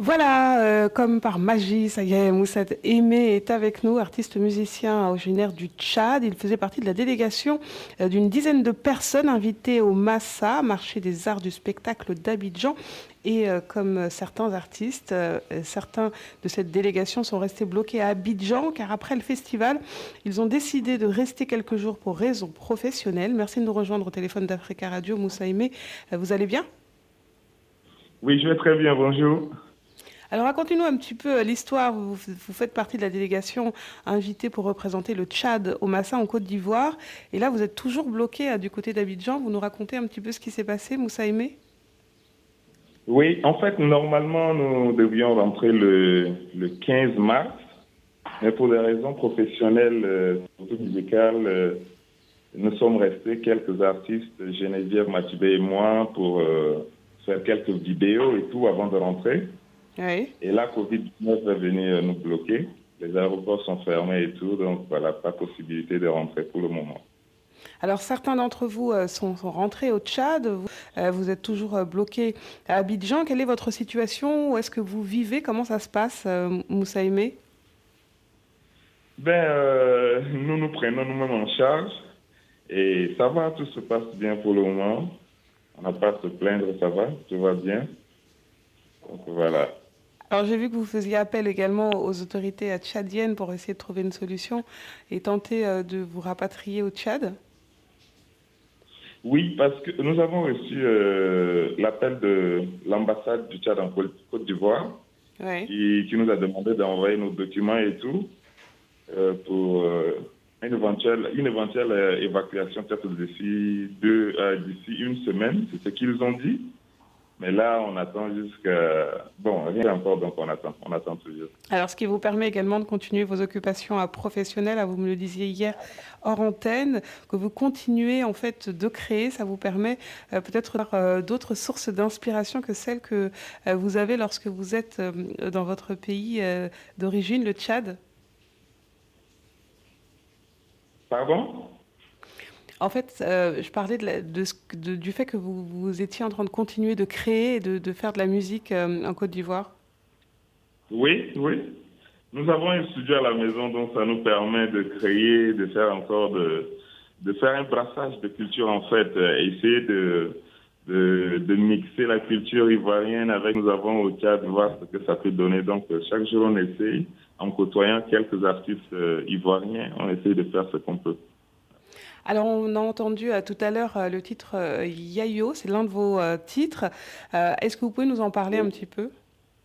Voilà, comme par magie, ça y est, Moussa Aimé est avec nous, artiste musicien originaire du Tchad. Il faisait partie de la délégation d'une dizaine de personnes invitées au Massa, marché des arts du spectacle d'Abidjan. Et comme certains artistes, certains de cette délégation sont restés bloqués à Abidjan, car après le festival, ils ont décidé de rester quelques jours pour raisons professionnelles. Merci de nous rejoindre au téléphone d'Africa Radio, Moussa Aimé. Vous allez bien? Oui, je vais très bien, bonjour. Alors racontez-nous un petit peu l'histoire. Vous faites partie de la délégation invitée pour représenter le Tchad au Massa en Côte d'Ivoire. Et là, vous êtes toujours bloqué du côté d'Abidjan. Vous nous racontez un petit peu ce qui s'est passé, Moussa Aimé? Oui, en fait, normalement, nous devions rentrer le 15 mars, mais pour des raisons professionnelles, surtout musicales, nous sommes restés quelques artistes, Geneviève Matibé et moi, pour faire quelques vidéos et tout avant de rentrer. Oui. Et là, Covid-19 est venu nous bloquer. Les aéroports sont fermés et tout, donc voilà, pas possibilité de rentrer pour le moment. Alors certains d'entre vous sont rentrés au Tchad. Vous êtes toujours bloqué à Abidjan. Quelle est votre situation? Où est-ce que vous vivez? Comment ça se passe, Moussa Aimé? Nous nous prenons nous-mêmes en charge et ça va, tout se passe bien pour le moment. On n'a pas à se plaindre, ça va, tout va bien. Donc voilà. Alors j'ai vu que vous faisiez appel également aux autorités tchadiennes pour essayer de trouver une solution et tenter de vous rapatrier au Tchad. Oui, parce que nous avons reçu l'appel de l'ambassade du Tchad en Côte d'Ivoire Oui. qui nous a demandé d'envoyer nos documents et tout pour une éventuelle évacuation peut-être d'ici une semaine, c'est ce qu'ils ont dit. Mais là, on attend jusqu'à... Bon, rien encore, donc on attend toujours. Alors, ce qui vous permet également de continuer vos occupations professionnelles, vous me le disiez hier hors antenne, que vous continuez en fait de créer, ça vous permet peut-être d'avoir d'autres sources d'inspiration que celles que vous avez lorsque vous êtes dans votre pays d'origine, le Tchad. Pardon? En fait, je parlais du fait que vous étiez en train de continuer de créer et de faire de la musique en Côte d'Ivoire. Oui, oui. Nous avons un studio à la maison, donc ça nous permet de créer, de faire de faire un brassage de culture en fait, essayer de mixer la culture ivoirienne avec nous avons au Tchad, voir ce que ça peut donner. Donc chaque jour on essaye, en côtoyant quelques artistes ivoiriens, on essaye de faire ce qu'on peut. Alors, on a entendu tout à l'heure le titre Yayo, c'est l'un de vos titres. Est-ce que vous pouvez nous en parler un petit peu?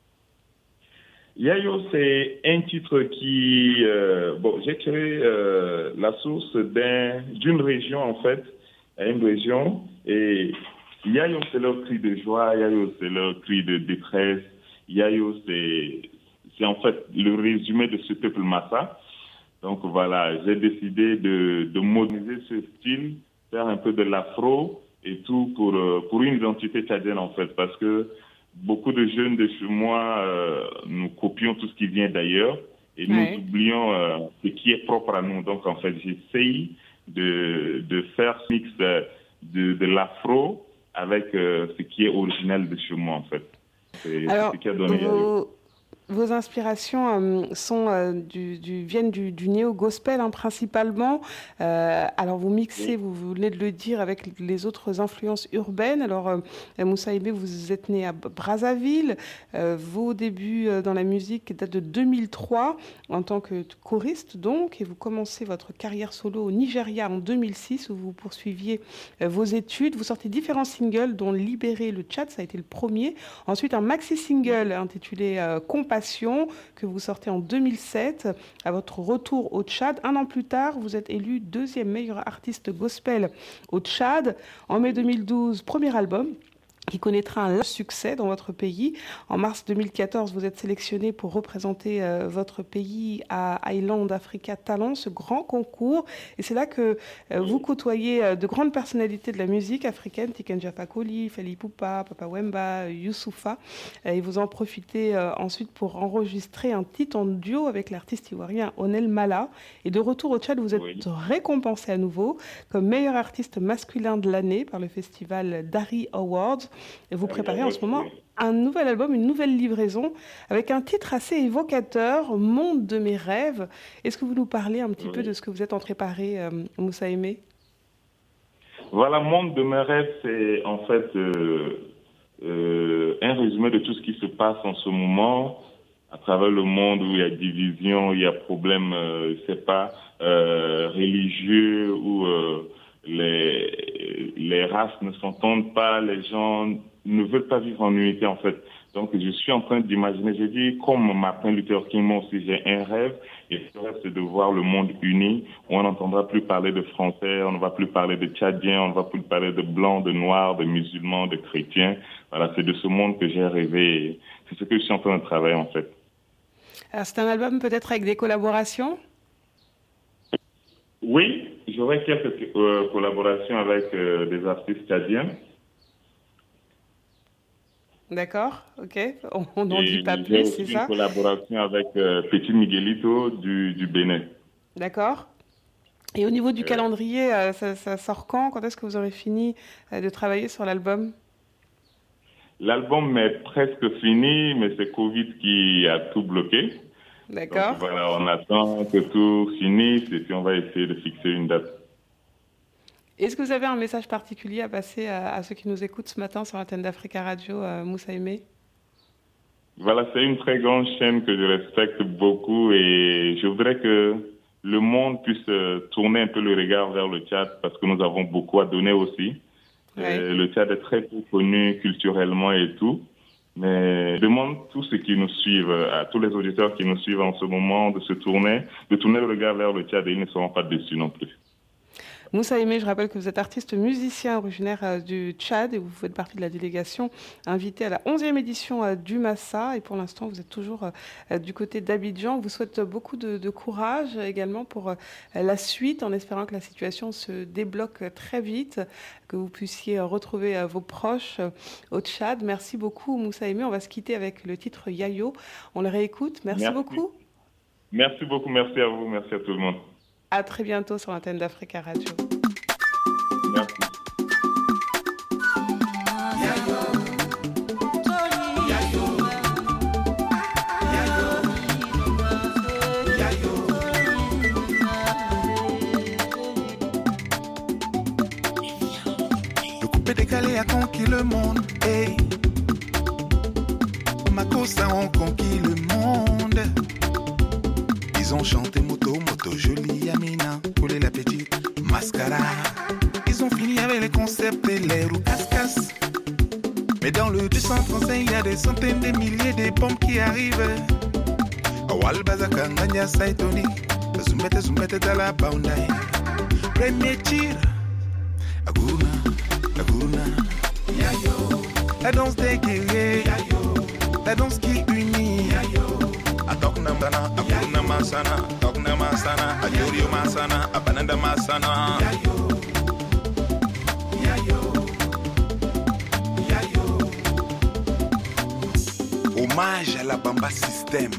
Yayo, c'est un titre qui... j'ai créé la source d'une région, en fait, une région, et Yayo, c'est leur cri de joie, Yayo, c'est leur cri de détresse, Yayo, c'est en fait le résumé de ce peuple Massa. Donc voilà, j'ai décidé de moderniser ce style, faire un peu de l'afro et tout pour une identité tchadienne en fait, parce que beaucoup de jeunes de chez moi, nous copions tout ce qui vient d'ailleurs et nous oublions ce qui est propre à nous. Donc en fait, j'essaye de faire ce mix de l'afro avec ce qui est original de chez moi en fait. C'est ce qui a donné Vos inspirations viennent du néo-gospel principalement. Alors vous mixez, vous venez de le dire, avec les autres influences urbaines. Alors Moussa Aimé, vous êtes né à Brazzaville. Vos débuts dans la musique datent de 2003 en tant que choriste donc, et vous commencez votre carrière solo au Nigeria en 2006 où vous poursuiviez vos études. Vous sortez différents singles dont Libérer le Tchad, ça a été le premier. Ensuite un maxi-single intitulé Compassion que vous sortez en 2007. À votre retour au Tchad, un an plus tard, vous êtes élu deuxième meilleur artiste gospel au Tchad. En mai 2012, premier album qui connaîtra un large succès dans votre pays. En mars 2014, vous êtes sélectionné pour représenter votre pays à Island Africa Talent, ce grand concours. Et c'est là que vous côtoyez de grandes personnalités de la musique africaine, Tiken Jah Fakoly, Fally Ipupa, Papa Wemba, Youssoupha. Et vous en profitez ensuite pour enregistrer un titre en duo avec l'artiste ivoirien Onel Mala. Et de retour au Tchad, vous êtes récompensé à nouveau comme meilleur artiste masculin de l'année par le festival Dari Awards. Et vous préparez en ce moment un nouvel album, une nouvelle livraison, avec un titre assez évocateur, Monde de mes rêves. Est-ce que vous nous parlez un petit peu de ce que vous êtes en train de préparer, Moussa Aimé? Voilà, Monde de mes rêves, c'est en fait un résumé de tout ce qui se passe en ce moment à travers le monde, où il y a division, il y a problème, religieux, où les races ne s'entendent pas, les gens ne veulent pas vivre en unité en fait. Donc je suis en train d'imaginer, j'ai dit, comme Martin Luther King, moi aussi j'ai un rêve, et ce rêve c'est de voir le monde uni, où on n'entendra plus parler de Français, on ne va plus parler de Tchadiens, on ne va plus parler de Blancs, de Noirs, de musulmans, de chrétiens. Voilà, c'est de ce monde que j'ai rêvé, c'est ce que je suis en train de travailler en fait. Alors c'est un album peut-être avec des collaborations? Oui, j'aurai quelques collaborations avec des artistes tchadiens. D'accord, ok. On n'en dit pas plus, c'est ça? J'ai une collaboration avec Petit Miguelito du Bénin. D'accord. Et au niveau du calendrier, ça sort quand? Quand est-ce que vous aurez fini de travailler sur l'album? L'album est presque fini, mais c'est Covid qui a tout bloqué. D'accord. Donc, voilà, on attend que tout finisse et puis on va essayer de fixer une date. Est-ce que vous avez un message particulier à passer à ceux qui nous écoutent ce matin sur l'antenne d'Africa Radio, Moussa Aimé? Voilà, c'est une très grande chaîne que je respecte beaucoup et je voudrais que le monde puisse tourner un peu le regard vers le Tchad parce que nous avons beaucoup à donner aussi. Le Tchad est très peu connu culturellement et tout. Mais je demande tous ceux qui nous suivent, à tous les auditeurs qui nous suivent en ce moment, de tourner le regard vers le Tchad et ils ne seront pas déçus non plus. Moussa Aimé, je rappelle que vous êtes artiste musicien originaire du Tchad et vous faites partie de la délégation invitée à la 11e édition du Massa. Et pour l'instant, vous êtes toujours du côté d'Abidjan. On vous souhaite beaucoup de courage également pour la suite, en espérant que la situation se débloque très vite, que vous puissiez retrouver vos proches au Tchad. Merci beaucoup, Moussa Aimé. On va se quitter avec le titre Yayo. On le réécoute. Merci beaucoup. Merci beaucoup. Merci à vous. Merci à tout le monde. À très bientôt sur l'antenne d'Africa Radio. Merci. Le coupé décalé a conquis le monde. Hey. Makossa ont conquis le monde. Ils ont chanté moto, jolie Amina, Koulé la petite, Mascara. Ils ont fini avec les concepts et les roues casse-casse. Mais dans le 235, il y a des centaines de milliers de bombes qui arrivent. Awal Bazaka, Nganya Saitoni, Zumbete Tala Baundai. Premier tir, Aguna, Yayo. La danse des guerriers, Yayo. La danse qui unit, Yayo. Atokna Masana, Abuna Masana, Tokna Masana, Ayorio Masana, Abananda Masana. Yayo. Hommage à la Bamba System.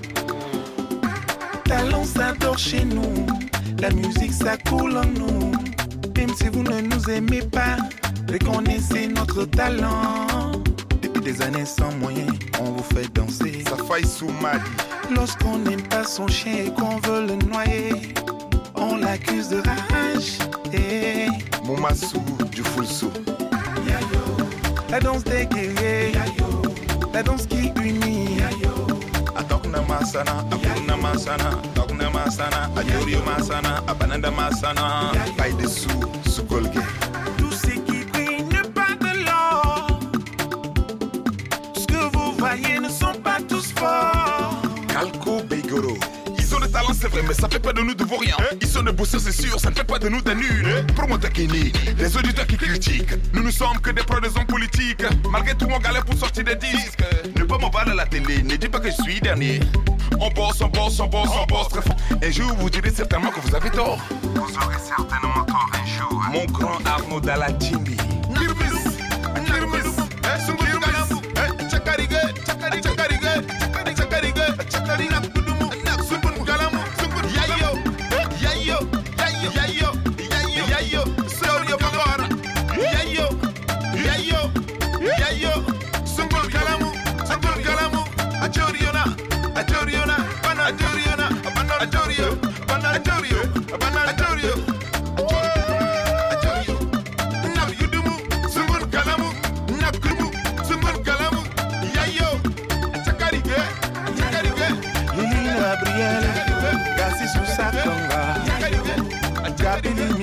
Talent s'adore chez nous, la musique ça coule en nous. Même si vous ne nous aimez pas, reconnaissez notre talent. Depuis des années sans moyens, on vous fait danser. Ça faille sous Mali. Lorsqu'on n'aime pas son chien et qu'on veut le noyer, on l'accuse de rage. Hey. Moumassou du Fulsou. La danse des guerriers, Yayo. La danse qui unit, Yayo. Atokna Masana, Abuna Masana, Tokna Masana, Ayorio Masana, Abananda Masana. Paille dessous, sous Colgate. Tout ce qui brille n'est pas de l'or. Ce que vous voyez ne sont pas tous forts. Calco Beigoro. Ils ont le talent, c'est vrai, mais ça fait pas de nous de vauriens. Ils sont des bosseurs, c'est sûr, ça ne fait pas de nous des nuls. Promoteurs qui nient, les auditeurs qui critiquent. Nous ne sommes que des pros des hommes politiques. Malgré tout, on galère pour sortir des disques. Ne pas m'en parler à la télé, ne dis pas que je suis dernier. On bosse très fort. Un jour, vous direz certainement que vous avez tort. Vous aurez certainement tort un jour. Mon grand Arnaud Dalatimi. Yayo, Sungul Kalam.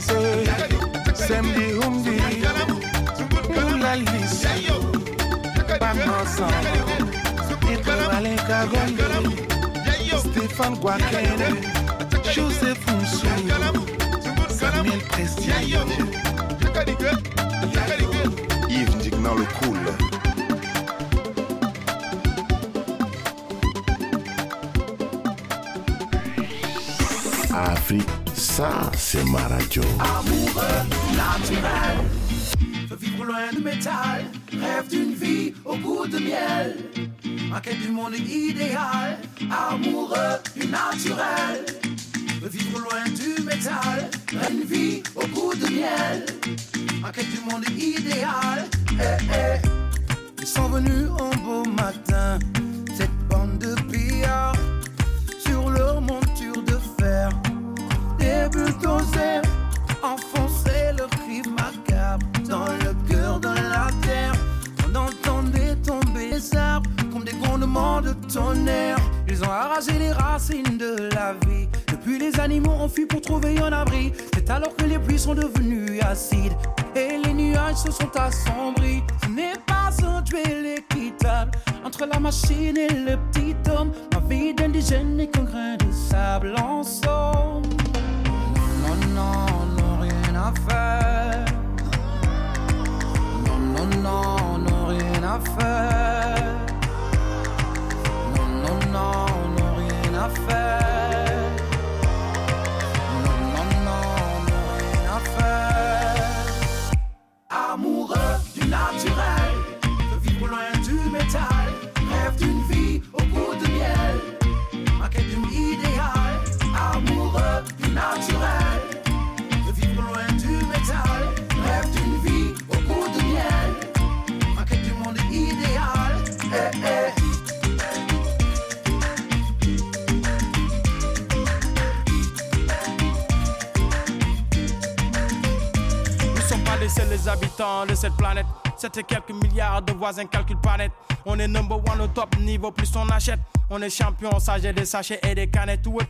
Lise, Semdi Humdi, Oula Lise, Bam ensemble, Ekwale Kagonde, Stéphane Guakene, Joseph Moussou, Samuel Prestier, Yves Dignan le Cool. Afrique, ça c'est ma radio. Amoureux naturel, veux vivre loin du métal, rêve d'une vie au goût de miel, en quête du monde idéal. Amoureux du naturel, veux vivre loin du métal, rêve d'une vie au goût de miel, en quête du monde idéal. Ils sont venus un beau matin, cette bande de pillards, sur leur monture de fer. Des bulldozers enfonçaient leurs cris macabres dans le cœur de la terre. On entendait tomber les arbres comme des grondements de tonnerre. Ils ont arrasé les racines de la vie. Depuis les animaux ont fui pour trouver un abri. C'est alors que les pluies sont devenues acides et les nuages se sont assombris. Ce n'est pas un duel équitable entre la machine et le petit homme. Ma vie d'indigène n'est qu'un grain de sable en somme. Non, non, rien à faire. Non, rien à faire. Non, rien à faire. Non, rien à faire. Amoureux du naturel, veux vivre loin du métal, rêve d'une vie au goût de miel, en quête d'un idéal. Amoureux du naturel, veux vivre loin du métal, rêve d'une vie au goût de miel, en quête du monde idéal. Nous sommes pas les seuls habitants de cette planète. C'était quelques milliards de voisins calculent pas net. On est number one au top niveau, plus on achète. On est champion, sage des sachets et des canettes. Où est